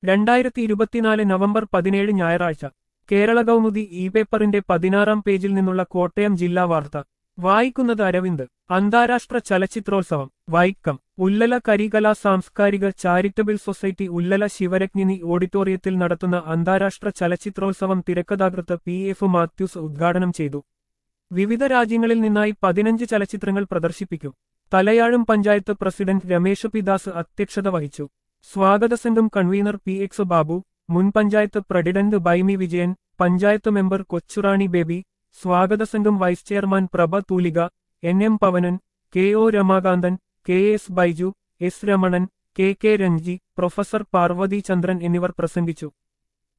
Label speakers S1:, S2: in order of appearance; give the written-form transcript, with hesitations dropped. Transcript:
S1: 2024 November 17 ഞായറാഴ്ച Kerala Kaumudi E പേപ്പറിന്റെ 16-ാം പേജിൽ നിന്നുള്ള കോട്ടയം ജില്ലാ വാർത്ത വായിക്കുന്നത് അരവിന്ദ്. അന്താരാഷ്ട്ര ചലച്ചിത്രോത്സവം വൈക്കം. ഉല്ലല കരികലാ സാംസ്കാരിക ചാരിറ്റബിൾ സൊസൈറ്റി ഉല്ലല ശിവരജ്ഞിനി ഓഡിറ്റോറിയത്തിൽ നടത്തുന്ന അന്താരാഷ്ട്ര ചലച്ചിത്രോത്സവം തിരക്കഥാകൃത്ത് PF മാത്യൂസ് ഉദ്ഘാടനം ചെയ്തു. വിവിധ രാജ്യങ്ങളിൽ നിന്നായി 15 ചലച്ചിത്രങ്ങൾ പ്രദർശിപ്പിക്കും. തലയാഴും പഞ്ചായത്ത് പ്രസിഡന്റ് രമേശ് പിദാസ് അധ്യക്ഷത വഹിച്ചു. സ്വാഗത സംഘം കൺവീനർ PX ബാബു, മുൻ പഞ്ചായത്ത് പ്രസിഡന്റ് ബൈമി വിജയൻ, പഞ്ചായത്ത് മെമ്പർ കൊച്ചുറാണി ബേബി, സ്വാഗത സംഘം vice chairman Prabha Thoolika, NM Pavanan, KO Ramakanthan, KS Baiju, S Ramanan, KK Ranji, professor Parvathi Chandran എന്നിവർ പ്രസംഗിച്ചു.